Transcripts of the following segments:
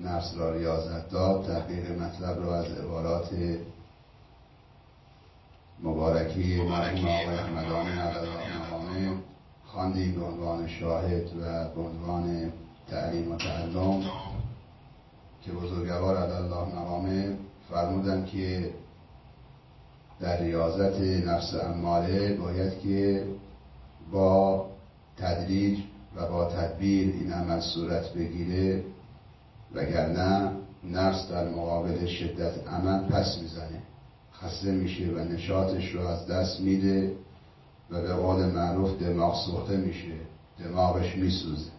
نفس را ریاضت داد، تحقیق مطلب را از عبارات مبارکی مرحوم آقای همدان عدالله مقامه خواندیم به عنوان شاهد و به عنوان تعلیم و تعلم که بزرگوار عدالله مقامه فرمودن که در ریاضت نفس اماره باید که با تدریج و با تدبیر این عمل صورت بگیره، وگرنه نفس در مقابل شدت عمل پس میزنه، خسته میشه و نشاطش رو از دست میده و به قول معروف دماغ سوخته میشه، دماغش میسوزه.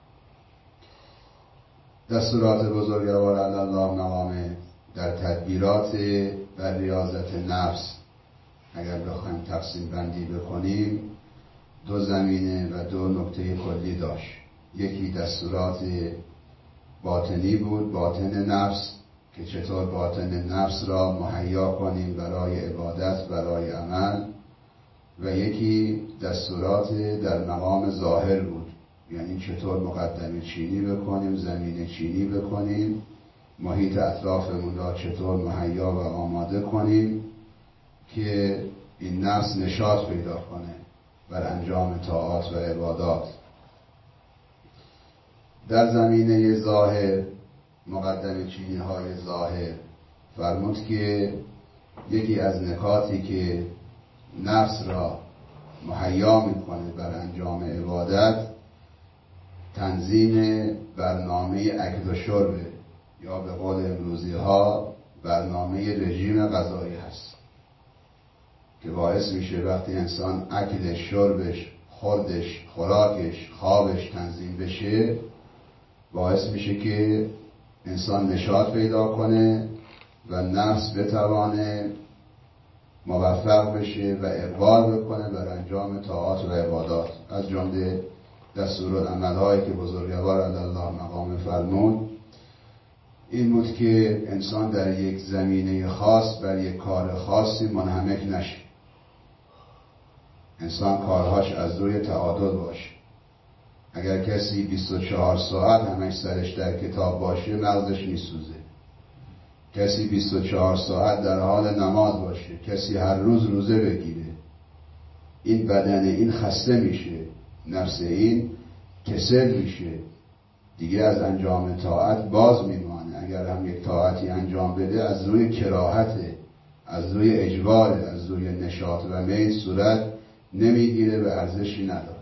دستورات بزرگوار عدالله مقامه در تدبیرات بر ریاضت نفس اگر بخوایم تقسیم بندی بکنیم دو زمینه و دو نکته کلی داشت. یکی دستورات باطنی بود، باطن نفس، که چطور باطن نفس را مهیا کنیم برای عبادت، برای عمل، و یکی دستورات در مقام ظاهر بود، یعنی چطور مقدمه چینی بکنیم، زمینه چینی بکنیم، محیط اطرافمون را چطور مهیا و آماده کنیم که این نفس نشاط پیدا کنه بر انجام طاعات و عبادات. در زمینه ظاهر، مقدمه چینی های ظاهر، فرمود که یکی از نکاتی که نفس را مهیا میکنه بر انجام عبادت تنظیم برنامه اکل و شربه، یا به قول امروزی ها برنامه رژیم غذایی هست، که باعث میشه وقتی انسان اکلش، شربش، خوردش، خوراکش، خوابش تنظیم بشه، باعث میشه که انسان نشاط پیدا کنه و نفس بتوانه موفق بشه و اقبال بکنه بر انجام طاعات و عبادات. از جمله دستورالعمل‌هایی که بزرگوار عدالله مقام فرمود این بود که انسان در یک زمینه خاص بر یک کار خاصی منهمک نشه. انسان کارهاش از روی تعادل باشه. اگر کسی 24 ساعت همش سرش در کتاب باشه مغزش میسوزه. کسی 24 ساعت در حال نماز باشه، کسی هر روز روزه بگیره، این بدن این خسته میشه، نفس این کسل میشه، دیگه از انجام طاعت باز میمانه. اگر هم یک طاعتی انجام بده از روی کراهته، از روی اجباره، از روی نشاط و میل صورت نمیگیره و ارزشی نداره.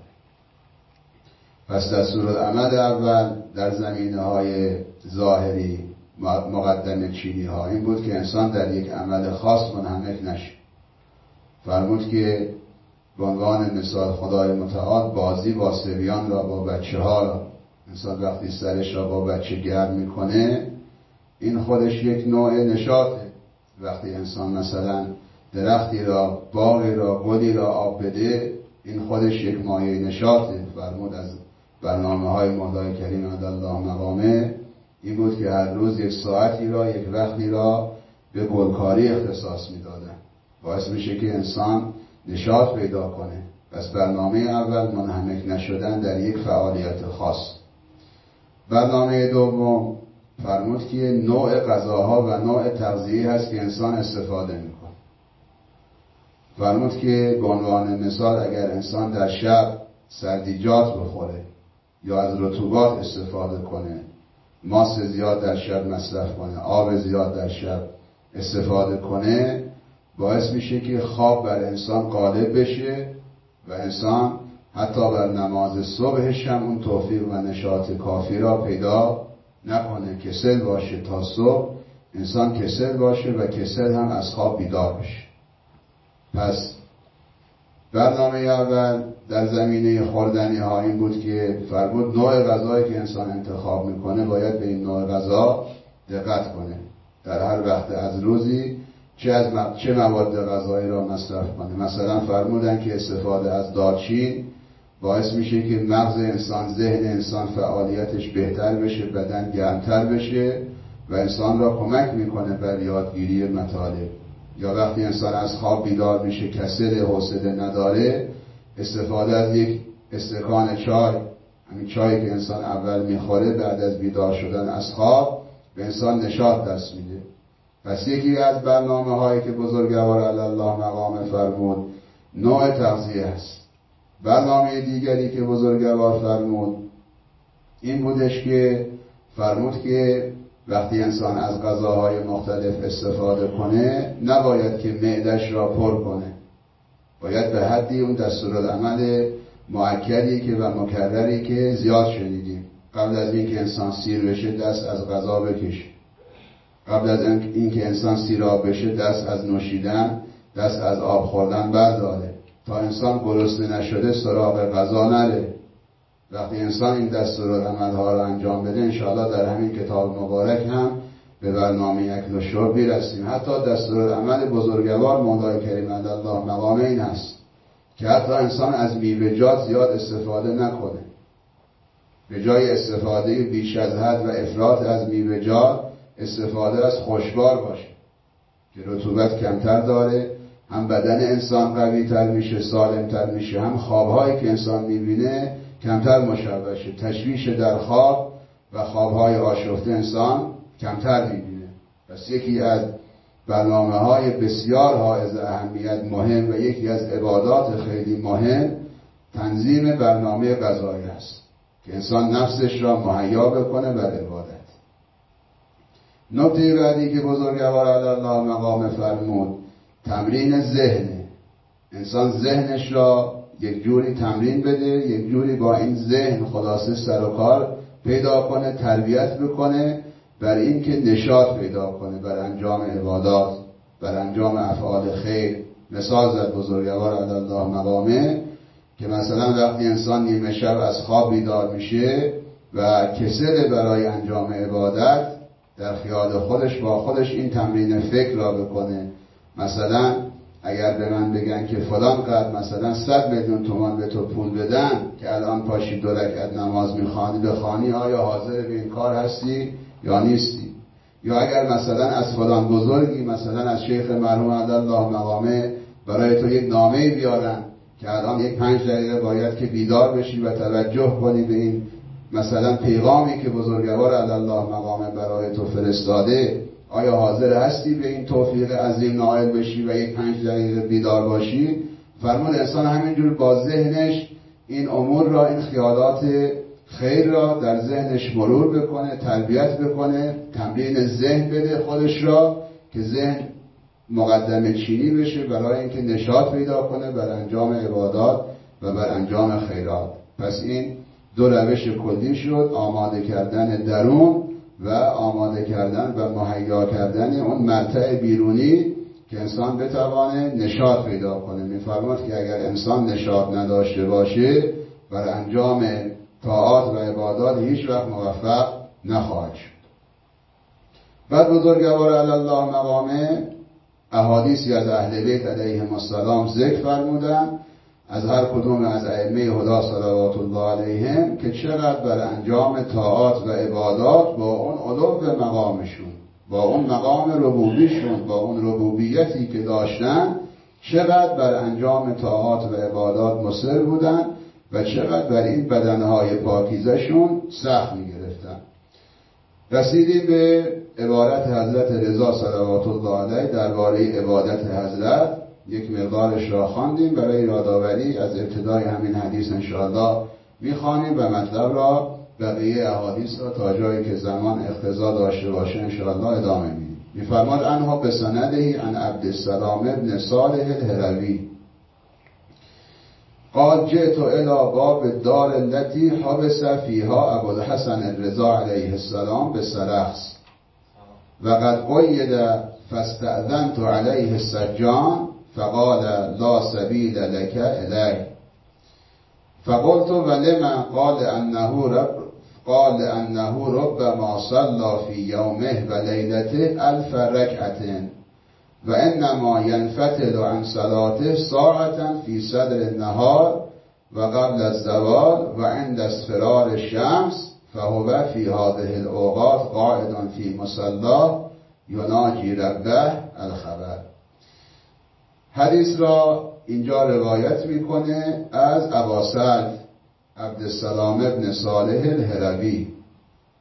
پس دستورالعمل اول در زمینه های ظاهری مقدمه چینی ها این بود که انسان در یک عمل خاص منهمک نشه. فرمود که به عنوان مثال خدای متعال بازی با صبیان را، با بچه ها را، انسان وقتی سرش را با بچه گرم میکنه این خودش یک نوع نشاطه. وقتی انسان مثلا درختی را، باغی را، گلی را آب بده این خودش یک مایه نشاطه. فرمود از برنامه های مولای کریم عدالله مقامه این بود که هر روز یک ساعتی را، یک وقتی را به گلکاری اختصاص میدادن. باعث میشه که انسان نشاط پیدا کنه. پس برنامه اول منهمک نشدن در یک فعالیت خاص. برنامه دوم فرمود که نوع غذاها و نوع تغذیه هست که انسان استفاده میکنه. فرمود که به عنوان مثال اگر انسان در شب سبزیجات بخوره یا از رطوبات استفاده کنه، ماست زیاد در شب مصرف کنه، آب زیاد در شب استفاده کنه، باعث میشه که خواب بر انسان غالب بشه و انسان حتی بر نماز صبحش هم اون توفیق و نشاط کافی را پیدا نکنه، کسل باشه تا صبح، انسان کسل باشه و کسل هم از خواب بیدار بشه. پس برنامه اول در زمینه خوردنی ها این بود که فرمود نوع غذایی که انسان انتخاب میکنه باید به این نوع غذا دقت کنه. در هر وقت از روزی چه مواد غذایی را مصرف کنه. مثلا فرمودن که استفاده از دارچین باعث میشه که مغز انسان، ذهن انسان فعالیتش بهتر بشه، بدن گرمتر بشه و انسان را کمک میکنه بر یادگیری مطالب. یا وقتی انسان از خواب بیدار میشه، کسل، حوصله نداره، استفاده از یک استکان چای، همین چایی که انسان اول میخوره بعد از بیدار شدن از خواب، به انسان نشاط دست میده. پس یکی از برنامه هایی که بزرگوار علی الله مقام فرمود نوع تغذیه است. برنامه دیگری که بزرگوار فرمود این بودش که فرمود که وقتی انسان از غذاهای مختلف استفاده کنه نباید که معدش را پر کنه، باید به حدی اون دستورالعمل مؤکدی که و مکرری که زیاد شنیدیم قبل از اینکه انسان سیر بشه دست از غذا بکشه، قبل از اینکه انسان سیراب بشه دست از نوشیدن، دست از آب خوردن برداره تا انسان گرسنه نشده سراغ غذا نره. وقتی انسان این دستورالعمل‌ها را انجام بده انشاءالله در همین کتاب مبارک هم به برنامه اکل و شرب میرسیم. حتی دستورالعمل بزرگوار مولای کریم علی الله مقامه این است که حتی انسان از میوه‌جات زیاد استفاده نکنه، به جای استفاده بیش از حد و افراط از میوه‌جات استفاده از خوشبار باشه که رطوبت کمتر داره، هم بدن انسان قوی تر میشه، سالم تر میشه، هم خوابهایی که انسان میبینه کمتر مشوش شه، تشویش در خواب و خوابهای آشفته انسان کمتر میبینه. پس یکی از برنامه‌های بسیار حائز اهمیت مهم و یکی از عبادات خیلی مهم تنظیم برنامه غذایی است که انسان نفسش را مهیا بکنه بر عبادت. نکته بعدی که بزرگوار علی الله مقام فرمود تمرین ذهنه. انسان ذهنش را یک جوری تمرین بده، یک جوری با این ذهن خلاصه سر و کار پیدا کنه، تربیت بکنه بر این که نشاط پیدا کنه بر انجام عبادات، بر انجام افعال خیر. مثال زد بزرگوار علی الله مقامه که مثلا وقتی انسان نیمه شب از خواب بیدار میشه و کسل برای انجام عبادت، در خیال خودش با خودش این تمرین فکر را بکنه. مثلا اگر به من بگن که فلان قدر مثلا 100 میلیون تومان به تو پول بدن که الان پاشی 2 رکعت نماز بخوانی، آیا حاضر به این کار هستی یا نیستی؟ یا اگر مثلا از فلان بزرگی، مثلا از شیخ مرحوم علی الله مقامه برای تو یک نامه‌ای بیارن که الان یک 5 دقیقه باید که بیدار بشی و توجه کنی به این مثلا پیغامی که بزرگوار علی الله مقامه برای تو فرستاده، آیا حاضر هستی به این توفیق عظیم نائل بشی و یک 5 دقیقه بیدار باشی؟ فرمود انسان همینجور با ذهنش این امور را، این خیالات خیر را در ذهنش مرور بکنه، تربیت بکنه، تمرین ذهن بده خودش را که ذهن مقدمه چینی بشه برای اینکه نشاط پیدا کنه بر انجام عبادات و بر انجام خیرات. پس این 2 روش کلی شد: آماده کردن درون و آماده کردن و مهیا کردن اون مرتع بیرونی که انسان بتوانه نشاط پیدا کنه. می‌فرماد که اگر انسان نشاط نداشته باشه بر انجام طاعات و عبادات هیچ وقت موفق نخواهد شد. بعد بزرگوار علی الله مقامه احادیثی از اهل بیت علیهم السلام ذکر فرمودن از هر کدوم از ائمه هدا صلوات الله علیهم که چقدر بر انجام طاعات و عبادات با اون علو مقامشون، با اون مقام ربوبیشون، با اون ربوبیتی که داشتن، چقدر بر انجام طاعات و عبادات مصر بودن و چقدر بر این بدنهای پاکیزشون سخت می‌گرفتن. رسیدیم به عبارت حضرت رضا صلوات الله علیه درباره عبادت حضرت. یک مقدارش را خواندیم برای یادآوری از ابتدای همین حدیث انشاءالله میخوانیم و مطلب را بقیه احادیث را تا جایی که زمان اقتضا داشته باشه انشاءالله ادامه میدیم. میفرماد عنها بسندهی عن عبدالسلام ابن صالح الهروی قال جئت الى باب الدار التي حبس فيها ابو الحسن الرضا علیه السلام بسلخس وقد قید فاستأذنت علیه السجان فقال لا سبیل لك الیه فقلت ولما قال انه ربما صلى في يومه وليلته 1000 ركعة وانما ينفتل عن صلاته ساعة في صدر النهار وقبل الزوال وعند اصفرار الشمس فهو في هذه الاوقات قاعد في مصلاه یناجی ربه الخبر. حدیث را اینجا روایت میکنه از ابا سعد عبدالسلام ابن صالح الهروی.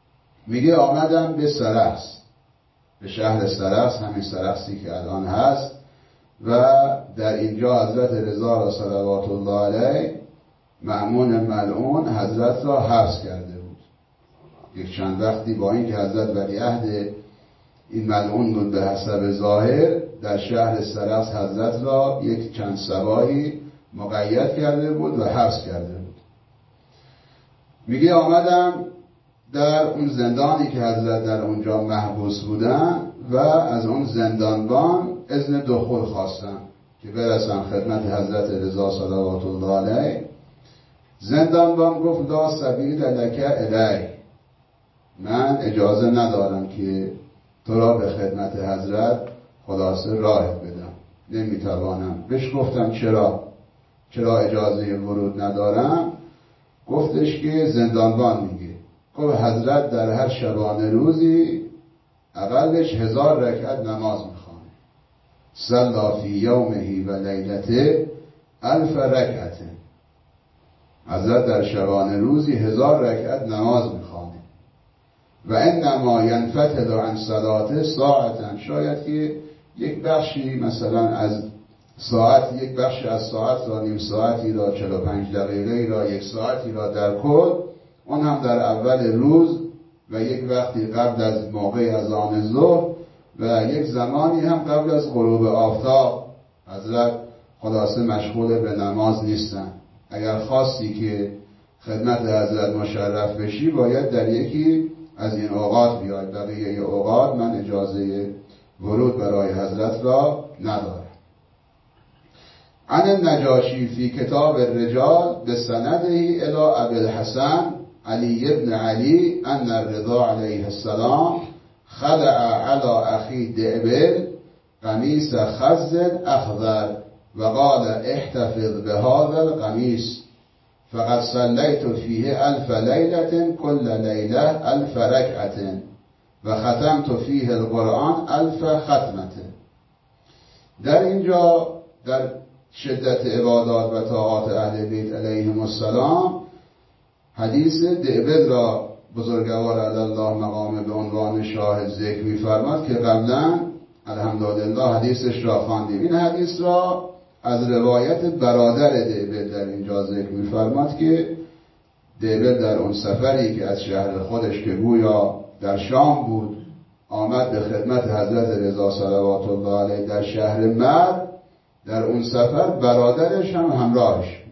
میگه آمدم به سرخس، به شهر سرخس، همین سرخسی که الان هست، و در اینجا حضرت رضا را صلوات الله علیه مأمون ملعون حضرت را حبس کرده بود. یک چند وقتی با اینکه حضرت ولیعهد این ملعون بود به حسب ظاهر، در شهر سرخس حضرت را یک چند صباحی مقید کرده بود و حبس کرده بود. میگه آمدم در اون زندانی که حضرت در اونجا محبوس بودن و از اون زندانبان اذن دخول خواستم که برسم خدمت حضرت رضا صلوات الله علیه. زندانبان گفت لا سبیل لک الی، من اجازه ندارم که تو را به خدمت حضرت خلاصه راهت بدم، نمیتوانم. بهش گفتم چرا اجازه ورود ندارم؟ گفتش که زندانبان میگه، گفت حضرت در هر شبانه روزی اقلش 1000 رکعت نماز میخوانه. صلی فی یومه و لیلته 1000 رکعت. حضرت در شبانه روزی 1000 رکعت نماز میخوانه. و انما ینفتل عن صلاته ساعتا، شاید که یک بخشی مثلا از ساعت، یک بخش از ساعت را، نیم ساعتی را، 45 دقیقه را، یک ساعتی را در کل، اون هم در اول روز و یک وقتی قبل از موقع اذان ظهر و یک زمانی هم قبل از غروب آفتاب حضرت خلاصه مشغول به نماز نیستن. اگر خواستی که خدمت حضرت مشرف بشی باید در یکی از این اوقات بیاید، بقیه اوقات من اجازه ورود برای حضرت را ندارم. عن النجاشی فی کتاب الرجال بسنده الی ابی الحسن علی ابن علی ان الرضا علیه السلام خلع علی اخی دعبل قمیص خز اخضر و قال احتفظ بهذا القمیص فقد صلیت فیه 1000 لیلة کل لیله 1000 رکعة و ختمت فیه القرآن 1000 ختمة. در اینجا در شدت عبادات و طاعات اهل بیت علیهم السلام حدیث دعبل را بزرگوار الله مقام به عنوان شاهد ذکر می‌فرماد که قبلا الحمدلله حدیثش را خواندیم. این حدیث را از روایت برادر دعبل در اینجا ذکر می‌فرماد که دعبل در اون سفری که از شهر خودش که گویا در شام بود آمد به خدمت حضرت رضا صلوات الله علیه در شهر مرو. در اون سفر برادرش هم همراهش بود.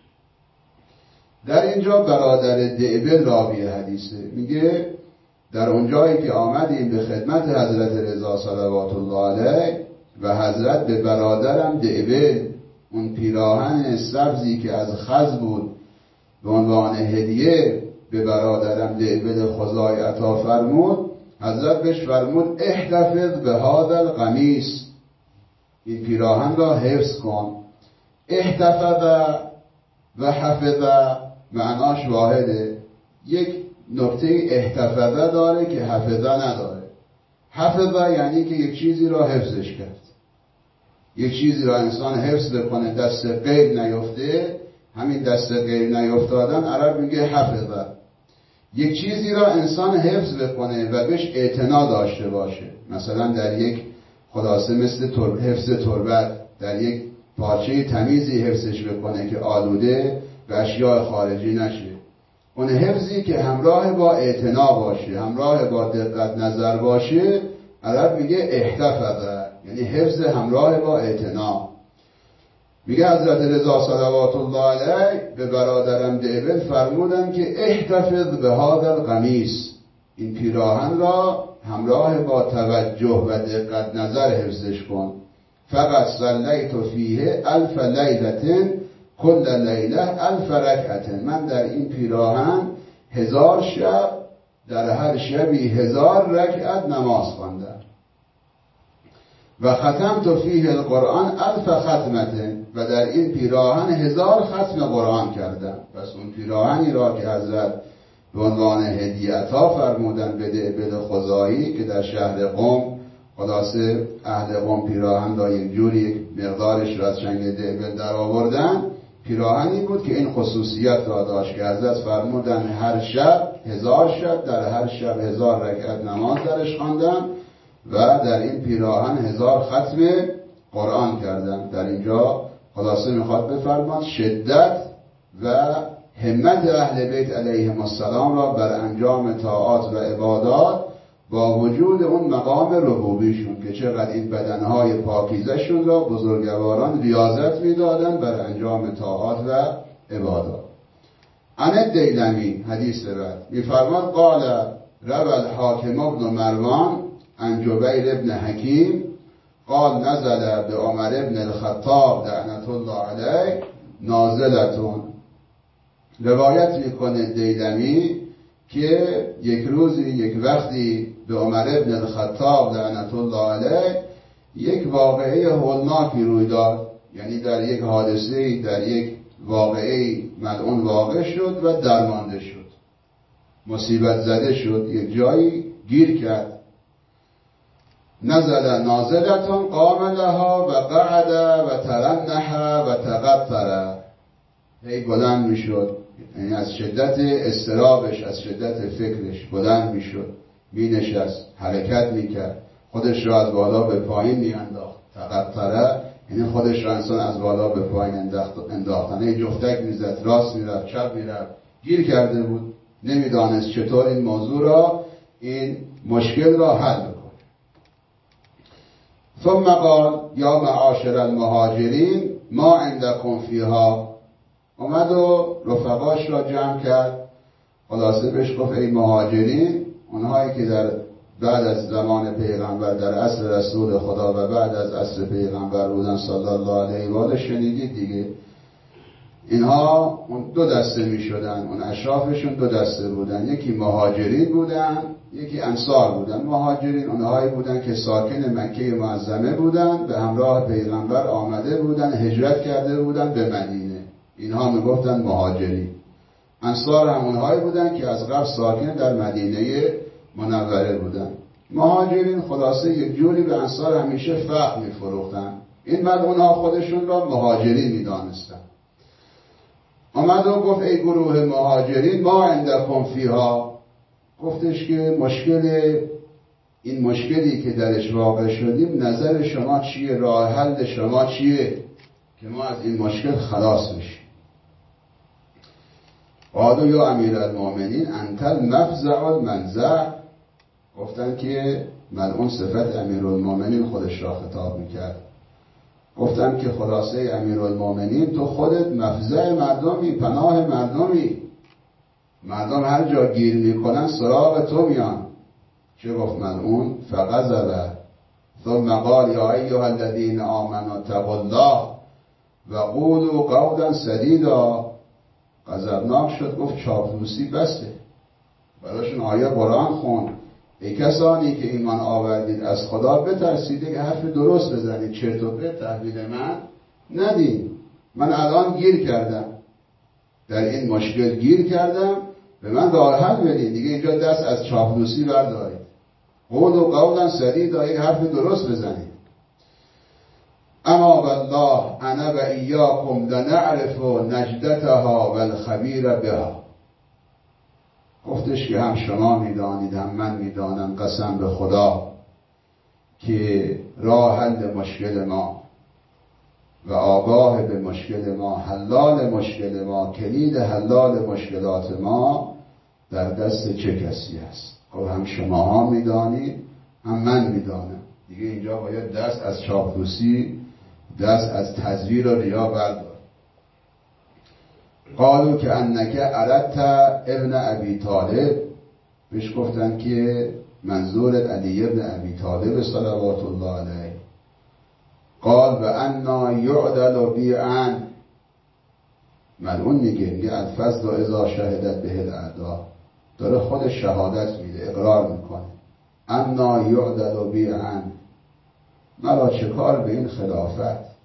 در اینجا برادر دعبل راوی حدیثه، میگه در اونجایی که آمدیم به خدمت حضرت رضا صلوات الله علیه و حضرت به برادرم دعبل اون پیراهن سبزی که از خز بود به عنوان هدیه به برادرم دعبل خزاعی عطا فرمود، حضرت بهش فرمود احتفظ به هذا القمیص، این پیراهن را حفظ کن. احتفظ و حفظ معناش واحده. یک نکته احتفظ داره که حفظ نداره. حفظ یعنی که یک چیزی را حفظش کرد، یک چیزی را انسان حفظ بکنه دست غیب نیفته، همین دست غیب نیفتادن عرب میگه حفظ. یک چیزی را انسان حفظ بکنه و بهش اعتنا داشته باشه، مثلا در یک خلاصه مثل حفظ تربت، در یک پارچه تمیزی حفظش بکنه که آلوده به اشیاء خارجی نشه. اون حفظی که همراه با اعتنا باشه، همراه با دقت نظر باشه، عرب میگه احتفظ، یعنی حفظ همراه با اعتنا. میگه حضرت رضا صلوات الله علیه به برادرم دعبل فرمودن که احتفظ به هذا القمیص، این پیراهن را همراه با توجه و دقت نظر حفظش کن. فقط صلیت فیه 1000 لیلة کل لیله 1000 رکعة، من در این پیراهن 1000 شب در هر شبی 1000 رکعت نماز خواندم. و ختمت فیه القرآن 1000 ختمة، و در این پیراهن 1000 ختم قرآن کردم. پس اون پیراهنی را که حضرت به عنوان هدیه عطا فرمودن به دعبل خزاعی که در شهر قم، خلاصه اهل قم پیراهن را یک جوری یک مقدارش را از چنگ دعبل در آوردن، پیراهنی بود که این خصوصیت را داشت که حضرت فرمودن هر شب 1000 شب، در هر شب 1000 رکعت نماز درش خواندم و در این پیراهن 1000 ختم قرآن کردم. در اینجا خلاصه میخواد بفرماد شدت و همت اهل بیت علیهم السلام را بر انجام طاعات و عبادات با وجود اون مقام ربوبیشون که چقدر این بدنهای پاکیزشون را بزرگواران ریاضت میدادن بر انجام طاعات و عبادات. عن الدیلمی حدیث بعد میفرماد قال روى الحاکم ابن مروان عن جبیر ابن حکیم قال نزل بعمر ابن الخطاب لعنت الله علیه نازلتون. روایت میکنه دیلمی که یک روزی یک وقتی به عمر ابن الخطاب لعنت الله علیه یک واقعه هولناکی روی داد، یعنی در یک حادثه در یک واقعه ملعون واقع شد و درمانده شد، مصیبت زده شد، یک جایی گیر کرد. نزل نازلتون قام لها و قعد و ترنح و تغفر. هی بلند می شد، یعنی از شدت اضطرابش از شدت فکرش بلند می شد، می نشست، حرکت می کرد، خودش را از بالا به پایین می انداخت. تغفر یعنی خودش را انسان از بالا به پایین انداختن، یه جفتک می زد، راست می رفت، چپ می رفت، گیر کرده بود، نمی دانست چطور این موضوع را، این مشکل را حل بکنه. ثم قال یا معاشر المهاجرین ما عندكم فیها. اومد و رفقاش را جمع کرد، خلاصه بهش گفت ای مهاجرین، اونهایی که در بعد از زمان پیغمبر در عصر رسول خدا و بعد از عصر پیغمبر بودن صلی الله علیه و آله، شنیدید دیگه، اینها اون دو دسته می شدن، اون اشرافشون دو دسته بودن، یکی مهاجرین بودن یکی انصار بودن. مهاجرین اونهایی بودن که ساکن مکه معظمه بودن، به همراه پیغمبر آمده بودن، هجرت کرده بودن به مدینه، اینها میگفتن مهاجرین. انصار هم اونهایی بودن که از قبل ساکن در مدینه منوره بودن. مهاجرین خلاصه یک جوری به انصار همیشه فخر میفروختن، این بعد اونها خودشون را مهاجرین میدانستن. آمد و گفت ای گروه مهاجرین ما عندکم فیها. گفتش که این مشکلی که درش واقع شدیم نظر شما چیه، راه حل شما چیه که ما از این مشکل خلاص بشیم. قالوا یا امیر المؤمنین انت المفزع المنزع. گفتن که ملعون صفت امیر المؤمنین خودش را خطاب میکرد. گفتن که خلاصه امیر المؤمنین تو خودت مفزع مردمی، پناه مردمی، مردم هر جا گیر میکنن سراغ تو میان. چه گفت ملعون؟ فغضب ثم قال یا ایها الذین آمنوا اتقوا الله و قولوا قولا سدیدا. غضبناک شد، گفت چاپلوسی بسته، براشون آیه قرآن خوند ای کسانی که ایمان آوردید از خدا بترسید، که حرف درست بزنید، چرت و پرت تحویل من ندید. من الان گیر کردم، در این مشکل گیر کردم، به من راه حل بدید دیگه، اینجا دست از چاپلوسی بردارید، قول و قولا سدیدا، یک حرف درست بزنید. اما والله انا و ایاکم لنعرف نجدتها والخبیر بها. گفتش که هم شما میدانید هم من میدانم، قسم به خدا، که راه حل مشکل ما و آگاه به مشکل ما، حلال مشکل ما، کلید حلال مشکلات ما در دست چه کسی است. خب هم شماها میدانید هم من میدانم دیگه، اینجا باید دست از چاپلوسی، دست از تزویر و ریا بردار. قالوا که انک اردت ابن ابی طالب. بهش گفتن که منظورت علی ابن ابی طالب صلوات الله علیه. قال و انا یعدل بی عن. ملعون میگه الفضل اذا شهدت به الاعداء، داره خود شهادت میده، اقرار میکنه. انا یعدل بی عن، مرا چه کار به این خلافت،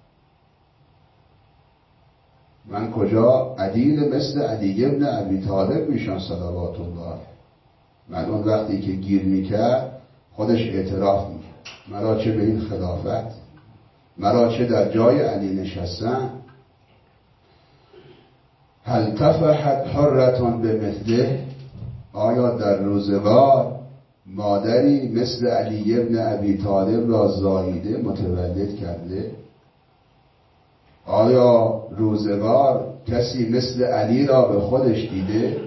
من کجا عدیل مثل علی ابن ابی طالب میشم صلوات الله. من اون وقتی که گیر میکرد خودش اعتراف میکرد، مرا چه به این خلافت، مرا چه در جای علی نشستن. هل تفحت حرتون به مثله. آیا در روزگار مادری مثل علی ابن ابی طالب را زاییده متولد کرده؟ آیا روزگار کسی مثل علی را به خودش دیده؟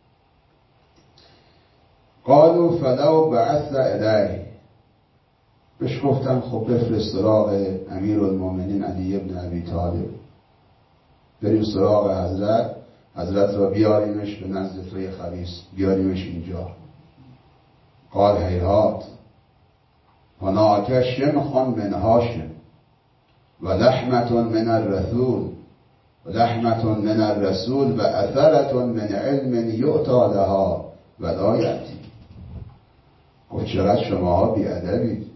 قالوا فلو بعثت الیه، بهش گفتن خب بفرست سراغ امیرالمومنین علی ابن ابی طالب، بریم سراغ حضرت را بیاریمش به نزد توی خبیث، بیاریمش اینجا. قال هیهات هناک شمخ من هاشم و لحمة من الرسول و لحمة من الرسول و اثرة من علم یؤتی لها و لا یأتی. گفت چقدر شماها بی‌ادبید.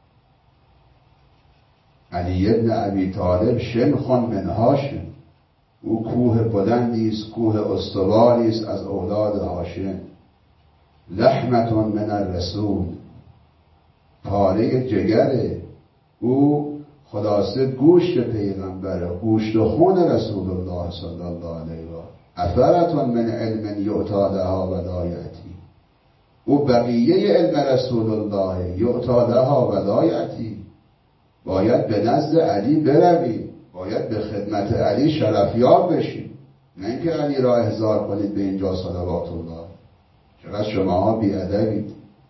علی ابن ابی طالب شمخ من هاشم، او کوه بلندی است، کوه استواری است از اولاد هاشم. لحمة من الرسول، پاره جگره، او خلاصه گوشت پیغمبره، گوشت و خون رسول الله صلی الله علیه و اثرة من علم یؤتی لها و لا یأتی، او بقیه علم رسول الله یؤتی لها و لا یأتی. باید به نزد علی بروید، باید به خدمت علی شرفیاب بشید، نه اینکه علی را احضار کنید به اینجا صلوات الله. چقدر شماها بی‌ادبید.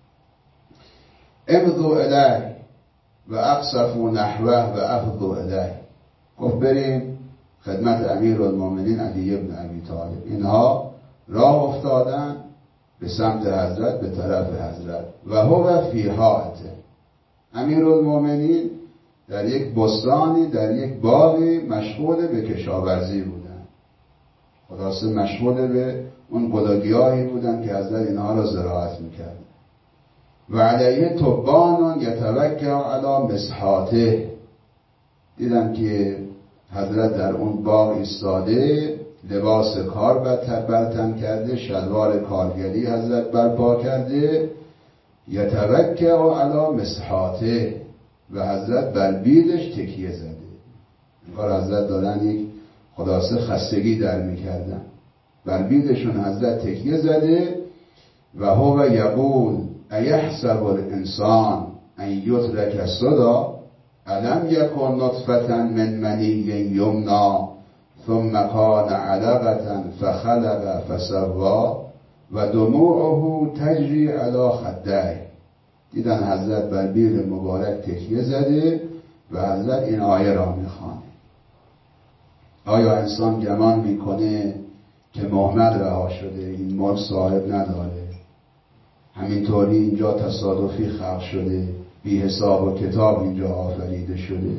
امضوا الیه و اقصفوا نحوه و افضوا الیه. گفت بریم خدمت امیرالمومنین علی ابن ابی طالب. اینها راه افتادن به سمت حضرت، به طرف حضرت. و هو فی حائطه، امیرالمومنین در یک بستانی، در یک باغی مشغول به کشاورزی بودن. خلاصه مشغول به اون گلوگیاهی بودن که حضرت اینها را زراعت میکرد. و علیه تبان یتوکل علی مسحاته، دیدن که حضرت در اون باغ ایستاده، لباس کار برتن کرده، شلوار کارگری حضرت برپا کرده. یتوکل علی مسحاته، و حضرت بر بیدش تکیه زده. انگار حضرت دارن یک خلاصه خستگی در میکردن، بر بیدشون حضرت تکیه زده. و هو یقول ایحسب الانسان ان یترک سدی الم یکن نطفة من منی یمنی ثم کان علقة فخلق فسوی و دموعه تجری علی خدیه. دیدن حضرت بر بیر مبارک تکیه زده و حضرت این آیه را میخوانه. آیا انسان گمان میکنه که محمد رها شده، این ملک صاحب نداره، همینطوری اینجا تصادفی خلق شده، بی حساب و کتاب اینجا آفریده شده؟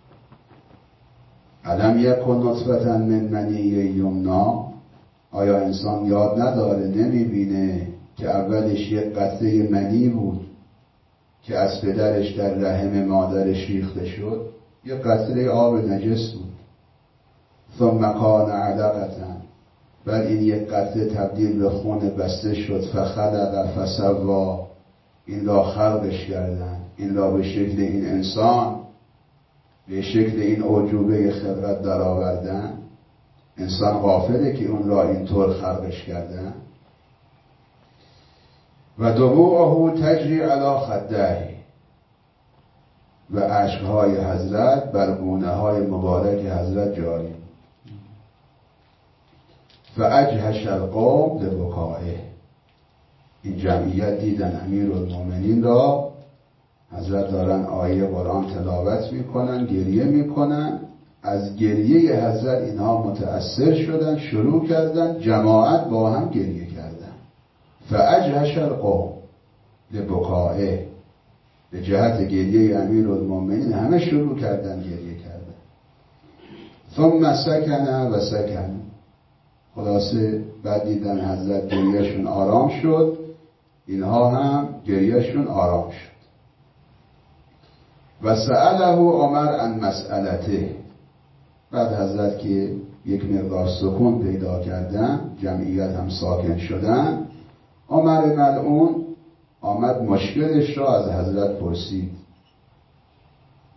الم یکن نطفة من منی یمنی، آیا انسان یاد نداره، نمیبینه که اولش یک قطره منی بود که از پدرش در رحم مادرش ریخته شد، یک قطره آب نجس بود. ثم کان علقة، بعد این یک قطره تبدیل به خون بسته شد. فخلق فسوی، این را خلقش کردن، این را به شکل این انسان، به شکل این اعجوبه خلقت در آوردن. انسان غافله که اون را اینطور خلقش کردن. و دموعه تجری علی خدیه، و اشکهای حضرت بر گونه های مبارک حضرت جاری. فاجهش القوم لبکائه، این جمعیت دیدن امیرالمومنین را، حضرت دارن آیه قرآن تلاوت میکنن، گریه میکنن. از گریه حضرت اینها متأثر شدن، شروع کردن جماعت با هم گریه کردن. فاجهش القوم لبکائه، به جهت گریه امیرالمومنین همه شروع کردن گریه کردن. ثم سکن و سکن، خلاصه بعد دیدن حضرت گریهشون آرام شد، اینها هم گریهشون آرام شد. و سأله عمر عن مسئلته، بعد حضرت که یک مقدار سکون پیدا کردن، جمعیت هم ساکن شدن، عمر ملعون آمد مشکلش را از حضرت پرسید.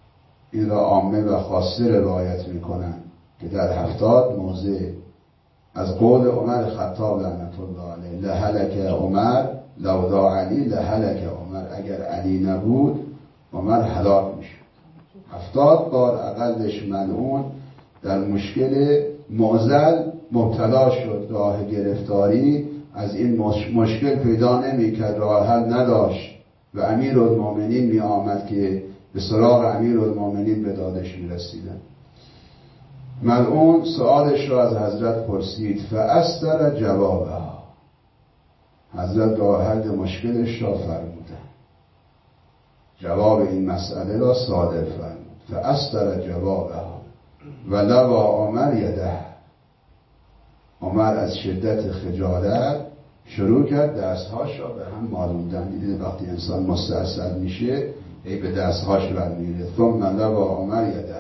این را عامه و خاصه روایت میکنن که در 70 موضع از قول عمر خطاب لعنت الله علیه لهلک عمر لولا علی لهلک عمر، اگر علی نبود عمر هلاک میشد. 70 بار اقلش ملعون در مشکل معضل مبتلا شد، راه گرفتاری از این مشکل پیدا نمی‌کرد، راه حل نداشت و امیرالمومنین می آمد که به سراغ امیرالمومنین به دادش می رسیدن. ملعون سؤالش را از حضرت پرسید، فاستر جوابها، حضرت راه حل مشکلش را فرمودن، جواب این مسئله را صادر فرمود. فاستر جوابها و لوا عمر یده، عمر از شدت خجالت شروع کرد دستهاش را به هم مالوندن. دیدید وقتی انسان مستعصل میشه ای به دستهاش برمیره. ثم لوا عمر یده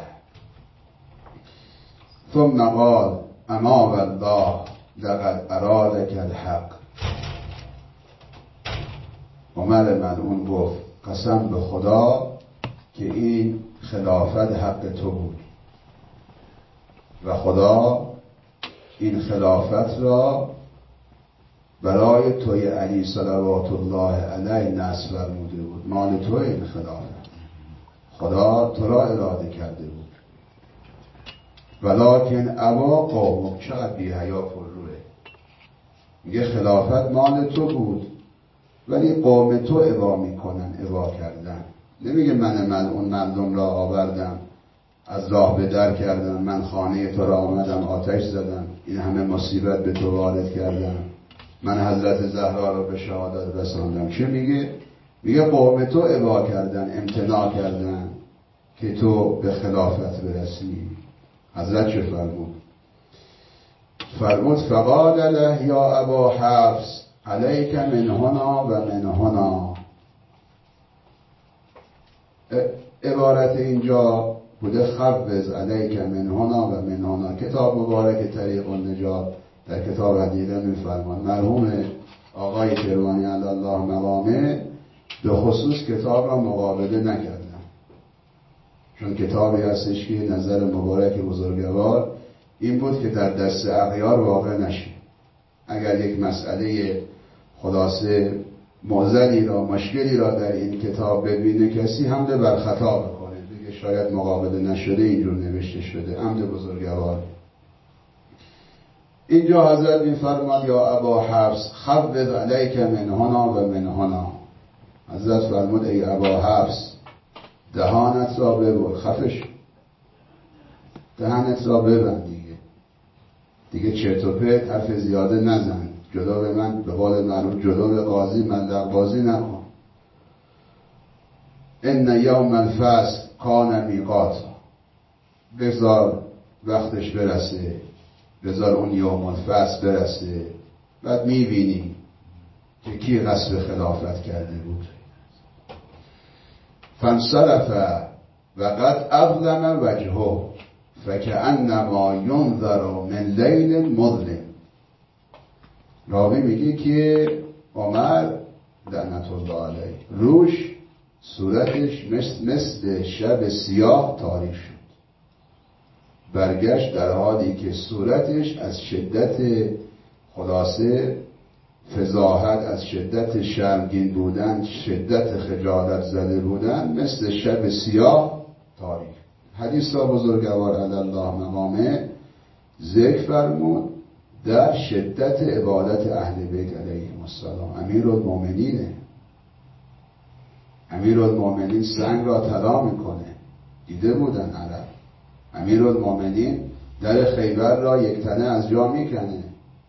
ثم قال اما والله لقد ارادک الحق. عمر ملعون گفت قسم به خدا که این خلافت حق تو بود و خدا این خلافت را برای توی علی صلوات الله علیه نصب فرموده بود. مال تو این خلافت، خدا تو را اراده کرده بود. ولکن ابا قومک، چقدر بی حیا پر روه، میگه خلافت مال تو بود ولی قوم تو ابا میکنن، ابا کردن. نمیگه من ملعون مردم را آوردم از راه به در کردم، من خانه تو را آمدم آتش زدم، این همه مصیبت به تو وارد کردم، من حضرت زهرا را به شهادت رساندم. چه میگه؟ میگه قوم تو ابا کردن، امتناع کردن که تو به خلافت برسی. حضرت چه فرمود؟ فرمود فقال له یا ابا حفص علیک من هنا و من هنا. عبارت اینجا بوده خوز علیک من هنا و من هنا. کتاب مبارک طریق النجات در کتاب حدیقه میفرمان مرحوم آقای کروانی علی الله مقامه به خصوص کتاب را مقابله نکردن، چون کتابی هستش که نظر مبارک بزرگوار این بود که در دست اغیار واقع نشه. اگر یک مسئله خلاصه معضلی را، مشکلی را در این کتاب ببینه کسی حمله بر خطا بکنه، دیگه شاید مقابله نشده اینجور نوشته شده، عمد بزرگوار. اینجا حضرت می‌فرماد یا ابا حفص خوّض علیک من هنا و من هنا. حضرت فرمود ای ابا حفص دهانت را ببر، خفش، دهانت را ببند دیگه چرت و پرت حرف زیاده نزن، جدا به من، به قول معروف جدا به قاضی ملق بازی نکن. ان یوم الفصل کان میقاتا، بذار وقتش برسه، بذار اون یوم الفصل برسه، بعد میبینی که کی غصب خلافت کرده بود. فانصرف و قد اظلم وجهه فکأنما ینظر من لیل مظلم. راوی میگه که عمر لعنت الله علیه روش صورتش مثل شب سیاه تاریک شد، برگشت در حالی که صورتش از شدت خلاصه فضاحت، از شدت شرمگین بودن، شدت خجالت زده بودن، مثل شب سیاه تاریک. حدیث را بزرگوار علی الله مقامه ذکر فرمود در شدت عبادت اهل بیت علیهم السلام. امیرالمومنینه، امیرالمومنین سنگ را طلا میکنه، دیده بودن عرب. امیرالمومنین در خیبر را یک تنه از جا میکنه.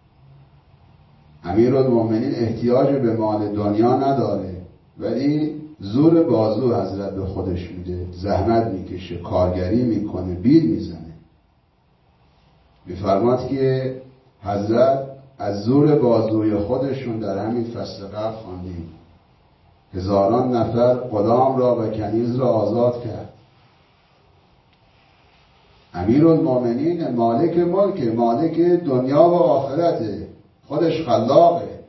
امیرالمومنین احتیاج به مال دنیا نداره ولی زور بازو حضرت به خودش میده، زحمت میکشه، کارگری میکنه، بیل میزنه. میفرماد که حضرت از زور بازوی خودشون در همین فصل قبل خواندیم هزاران نفر غلام را و کنیز را آزاد کرد. امیرالمومنین مالک ملک، مالک دنیا و آخرته، خودش خلاقه،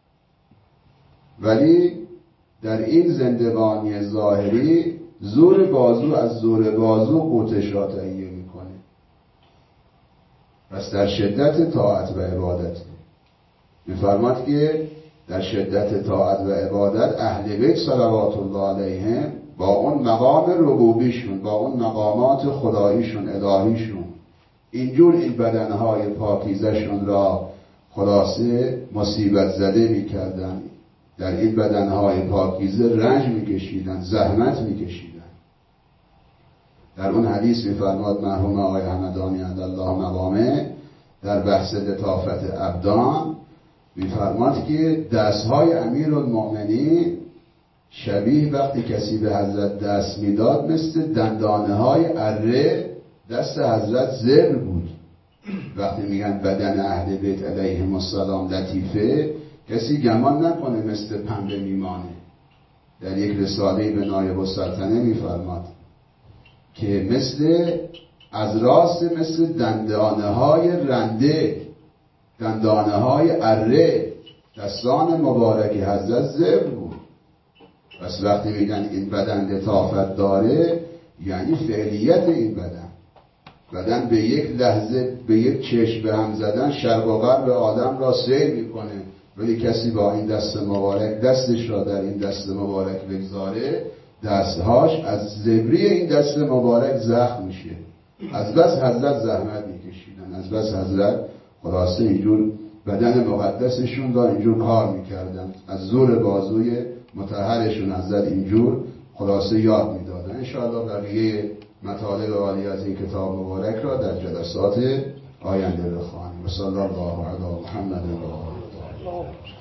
ولی در این زندگانی ظاهری زور بازو از زور بازو قوتش را تهیه میکنه. پس در شدت طاعت و عبادت می‌فرماد که در شدت طاعت و عبادت اهل بیت صلوات الله علیهم با اون مقام ربوبیشون، با اون مقامات خداییشون، الهیشون، اینجور این بدنهای پاکیزشون را خلاصه مصیبت زده می‌کردن. در این بدنهای پاکیزه رنج می‌کشیدن، زحمت می‌کشیدن. در اون حدیث می‌فرماد مرحوم آقای همدانی الله مقامه در بحث لطافت ابدان می‌فرماد که دست‌های امیرالمؤمنین شبیه وقتی کسی به حضرت دست میداد مثل دندانه‌های اره دست حضرت زبر بود. وقتی میگن بدن اهل بیت علیهم السلام لطیفه، کسی گمان نکنه مثل پنبه میمانه. در یک رساله به نایب السلطنه میفرماد که از راست مثل دندانه‌های رنده، دندانه‌های اره دستان مبارک حضرت زبر بود. پس وقتی میگن این بدن لطافت داره، یعنی فعلیت این بدن به یک لحظه به یک چشم به هم زدن شرق و غرب آدم را سیر میکنه، ولی کسی با این دست مبارک دستش را در این دست مبارک بگذاره، دستهاش از زبری این دست مبارک زخم میشه. از بس حضرت زحمت میکشیدن، از بس حضرت خلاصه اینجور بدن مقدسشون را اینجور کار میکردن، از زور بازوی مطهرشون حضرت اینجور خلاصه یاد میدادن. انشاءالله بقیه مطالب عالی از این کتاب مبارک را در جلسات آینده بخوانیم. و صلی الله علی محمد و آله.